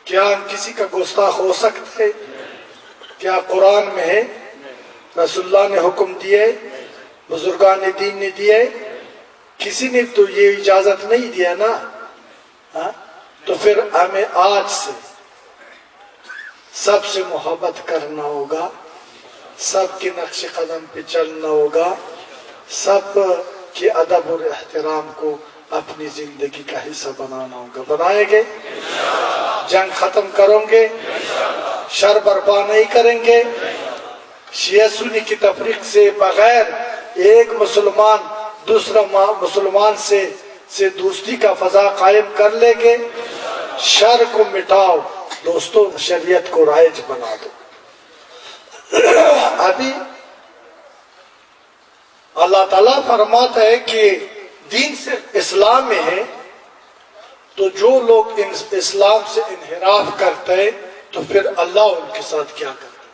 کیا ہم کسی کا گستاخ ہو سکتے؟ کیا قرآن میں ہے؟ رسول اللہ نے حکم دیے، بزرگان دین نے دیے، کسی نے تو یہ اجازت نہیں دیا نا. تو پھر ہمیں آج سے سب سے محبت کرنا ہوگا، سب کے نقش قدم پہ چلنا ہوگا، سب کے ادب اور احترام کو اپنی زندگی کا حصہ بنانا ہوگا. بنائیں گے؟ جنگ ختم کریں گے؟ شر برپا نہیں کریں گے؟ شیعہ سنی کی تفریق سے بغیر ایک مسلمان دوسرا مسلمان سے دوستی کا فضا قائم کر لیں گے. شر کو مٹاؤ دوستوں، شریعت کو رائج بنا دو. ابھی اللہ تعالیٰ فرماتا ہے کہ دین صرف اسلام میں ہے، تو جو لوگ اسلام سے انحراف کرتے ہیں تو پھر اللہ ان کے ساتھ کیا کرتا ہے؟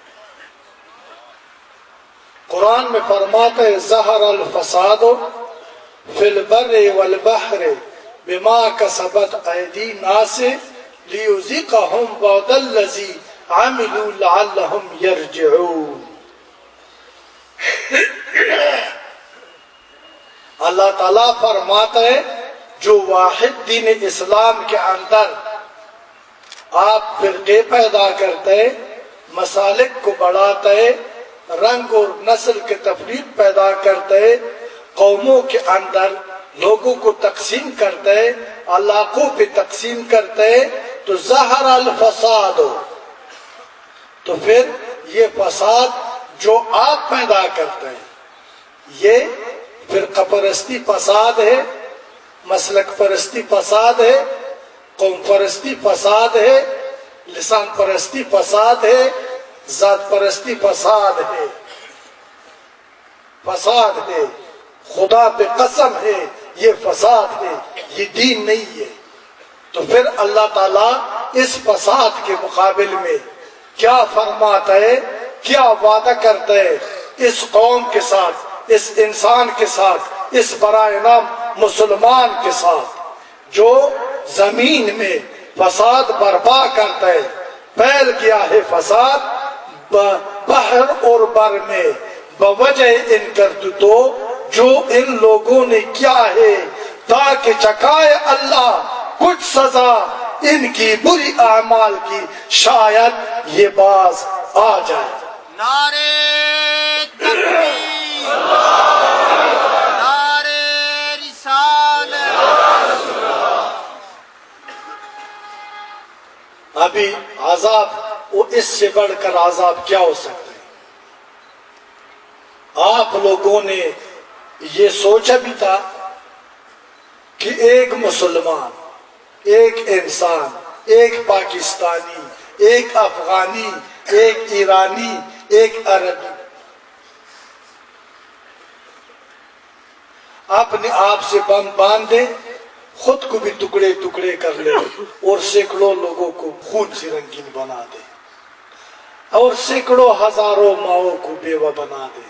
قرآن میں فرماتا ہے ظہر الفساد فی البر والبحر بما کسبت ایدی الناس لیذیقہم بعض الذی عملوا لعلہم یرجعون. اللہ تعالیٰ فرماتا ہے جو واحد دین اسلام کے اندر آپ فرقے پیدا کرتے ہیں، مسالک کو بڑھاتے ہیں، رنگ اور نسل کے تفریق پیدا کرتے ہیں، قوموں کے اندر لوگوں کو تقسیم کرتے ہیں، علاقوں پہ تقسیم کرتے ہیں، تو ظہر الفساد ہو. تو پھر یہ فساد جو آپ پیدا کرتے ہیں یہ فرقہ پرستی فساد ہے، مسلک پرستی فساد ہے، قوم پرستی فساد ہے، لسان پرستی فساد ہے، ذات پرستی فساد ہے. فساد ہے، خدا پہ قسم ہے یہ فساد ہے، یہ دین نہیں ہے. تو پھر اللہ تعالیٰ اس فساد کے مقابل میں کیا فرماتا ہے، کیا وعدہ کرتا ہے اس قوم کے ساتھ، اس انسان کے ساتھ، اس برائے نام مسلمان کے ساتھ جو زمین میں فساد برپا کرتا ہے. پھیل گیا ہے فساد بحر اور بر میں بوجہ ان کرتوتوں جو ان لوگوں نے کیا ہے، تاکہ چکائے اللہ کچھ سزا ان کی بری اعمال کی، شاید یہ باز آ جائے. نعرے تکبیر، نعرے رسالت. ابھی عذاب اس سے بڑھ کر عذاب کیا ہو سکتا ہے؟ آپ لوگوں نے یہ سوچا بھی تھا کہ ایک مسلمان، ایک انسان، ایک پاکستانی، ایک افغانی، ایک ایرانی، ایک عربی اپنے آپ سے بم باندھے، خود کو بھی ٹکڑے ٹکڑے کر لے اور سینکڑوں لوگوں کو خون سے رنگین بنا دے اور سینکڑوں ہزاروں ماؤں کو بیوہ بنا دے،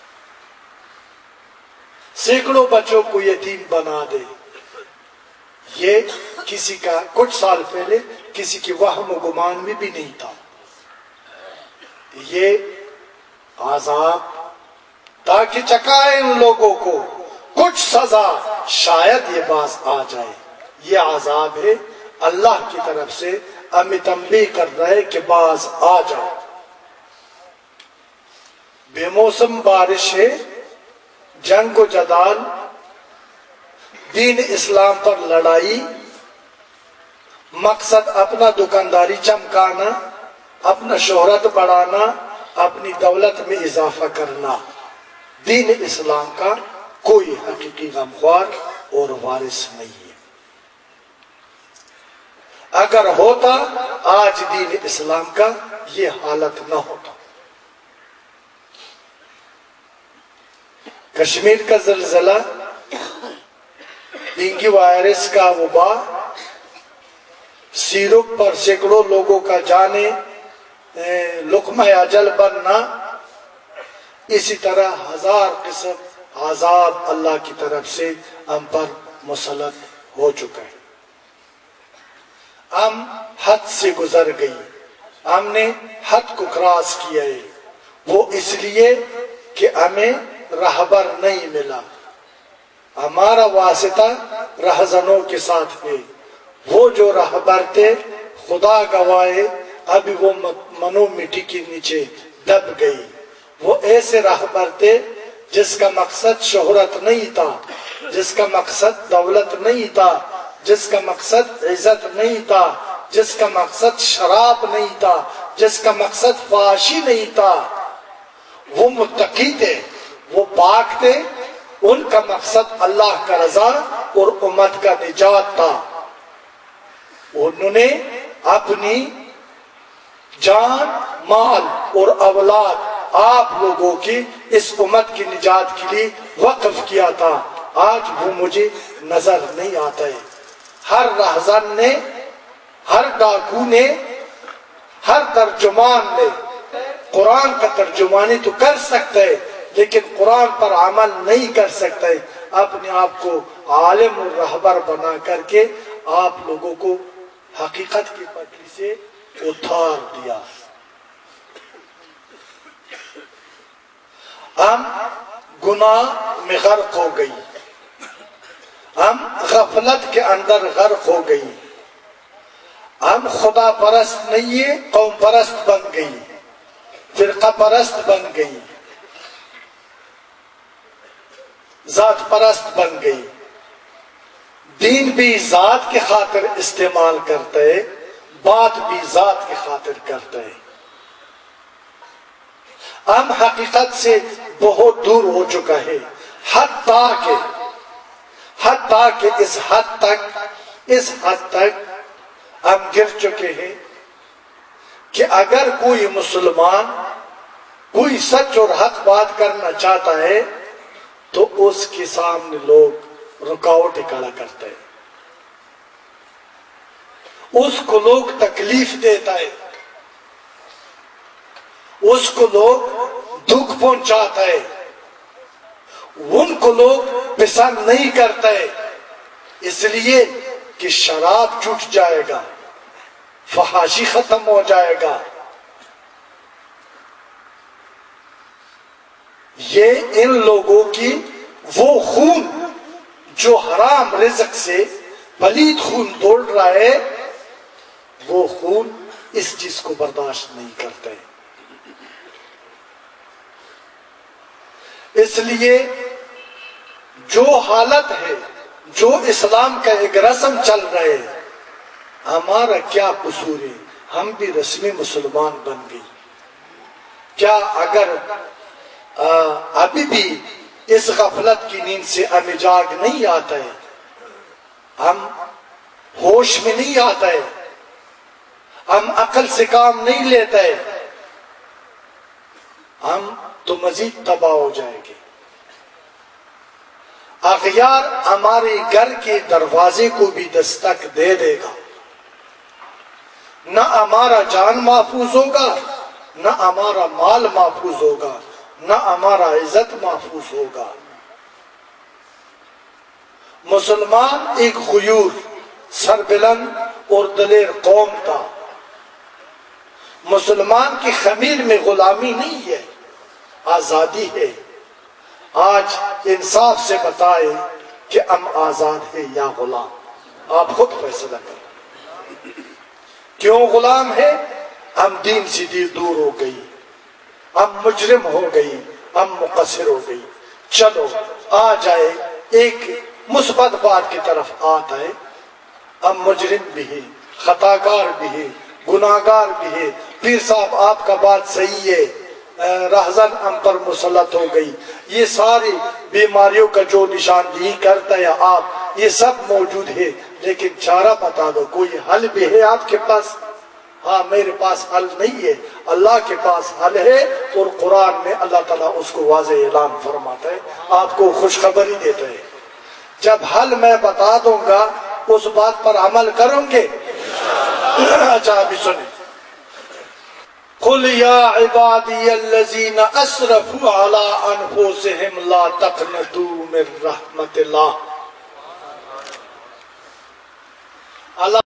سینکڑوں بچوں کو یتیم بنا دے. یہ کسی کا کچھ سال پہلے کسی کی وہم و گمان میں بھی نہیں تھا. یہ عذاب تاکہ چکائے ان لوگوں کو کچھ سزا، شاید یہ باز آ جائے. یہ عذاب ہے اللہ کی طرف سے، ہمیں تنبیہ کر رہا ہے کہ باز آ جاؤ. بے موسم بارش ہے، جنگ و جدال، دین اسلام پر لڑائی، مقصد اپنا دکانداری چمکانا، اپنا شہرت بڑھانا، اپنی دولت میں اضافہ کرنا. دین اسلام کا کوئی حقیقی غمخوار اور وارث نہیں ہے. اگر ہوتا آج دین اسلام کا یہ حالت نہ ہوتا. کشمیر کا زلزلہ، ڈینگی وائرس کا وبا، سیرپ پر سینکڑوں لوگوں کا جانے لقمہ اجل بننا، اسی طرح ہزار قسم عذاب اللہ کی طرف سے ہم پر مسلط ہو چکے ہیں. ہم حد سے گزر گئی، ہم نے حد کو کراس کیا ہے، وہ اس لیے کہ ہمیں رہبر نہیں ملا، ہمارا واسطہ رہزنوں کے ساتھ ہے، وہ جو رہبر تھے خدا گواہے ابھی وہ منو مٹی کے نیچے دب گئی۔ وہ ایسے رہبر تھے جس کا مقصد شہرت نہیں تھا، جس کا مقصد دولت نہیں تھا، جس کا مقصد عزت نہیں تھا، جس کا مقصد شراب نہیں تھا، جس کا مقصد فحاشی نہیں تھا۔ وہ متقی تھے، وہ پاک تھے، ان کا مقصد اللہ کا رضا اور امت کا نجات تھا۔ انہوں نے اپنی جان، مال اور اولاد آپ لوگوں کی اس امت کی نجات کے لیے وقف کیا تھا۔ آج وہ مجھے نظر نہیں آتا ہے۔ ہر رہزن نے، ہر ڈاکو نے، ہر ترجمان نے قرآن کا ترجمانی تو کر سکتا ہے لیکن قرآن پر عمل نہیں کر سکتا ہے۔ اپنے آپ کو عالم اور رہبر بنا کر کے آپ لوگوں کو حقیقت کی پٹری سے اتار دیا۔ ہم گناہ میں غرق ہو گئی، ہم غفلت کے اندر غرق ہو گئی، ہم خدا پرست نہیں ہے، قوم پرست بن گئی، فرقہ پرست بن گئی، ذات پرست بن گئی۔ دین بھی ذات کی خاطر استعمال کرتا ہے، بات بھی ذات کی خاطر کرتا ہے۔ ہم حقیقت سے بہت دور ہو چکا ہے، حتیٰ کہ اس حد تک ہم گر چکے ہیں کہ اگر کوئی مسلمان کوئی سچ اور حق بات کرنا چاہتا ہے تو اس کے سامنے لوگ رکاوٹ کھڑا کرتے ہیں، اس کو لوگ تکلیف دیتا ہے، اس کو لوگ دکھ پہنچاتا ہے، ان کو لوگ پسند نہیں کرتے، اس لیے کہ شراب چھوٹ جائے گا، فحاشی ختم ہو جائے گا۔ یہ ان لوگوں کی وہ خون جو حرام رزق سے پلید خون دوڑ رہا ہے، وہ خون اس چیز کو برداشت نہیں کرتے۔ اس لیے جو حالت ہے، جو اسلام کا ایک رسم چل رہے، ہمارا کیا قصور ہے؟ ہم بھی رسمی مسلمان بن گئی۔ کیا اگر ابھی بھی اس غفلت کی نیند سے ہمیں جاگ نہیں آتا ہے، ہم ہوش میں نہیں آتا ہے، ہم عقل سے کام نہیں لیتے، ہم تو مزید تباہ ہو جائیں گے۔ اغیار ہمارے گھر کے دروازے کو بھی دستک دے دے گا، نہ ہمارا جان محفوظ ہوگا، نہ ہمارا مال محفوظ ہوگا، نہ ہمارا عزت محفوظ ہوگا۔ مسلمان ایک غیور، سربلند اور دلیر قوم تھا۔ مسلمان کی خمیر میں غلامی نہیں ہے، آزادی ہے۔ آج انصاف سے بتائے کہ ہم آزاد ہیں یا غلام، آپ خود فیصلہ کریں۔ کیوں غلام ہے؟ ہم دین سے دور ہو گئی، ہم مجرم ہو گئی، ہم مقصر ہو گئی۔ چلو آ جائے، ایک مثبت بات کی طرف آتا ہے، ہم مجرم بھی ہیں، خطاکار بھی ہیں، گناہگار بھی ہیں۔ پیر صاحب آپ کا بات صحیح ہے، رہزن ہم پر مسلط ہو گئی، یہ ساری بیماریوں کا جو نشاندہی کرتا ہے آپ، یہ سب موجود ہے، لیکن چارہ بتا دو، کوئی حل بھی ہے آپ کے پاس؟ ہاں، میرے پاس حل نہیں ہے، اللہ کے پاس حل ہے، اور قرآن میں اللہ تعالیٰ اس کو واضح اعلان فرماتا ہے، آپ کو خوشخبری دیتا ہے۔ جب حل میں بتا دوں گا اس بات پر عمل کروں گے؟ اچھا ابھی سنیں، قل یا عبادی الذین اسرفوا علی انفسہم لا تقنطوا من رحمت اللہ۔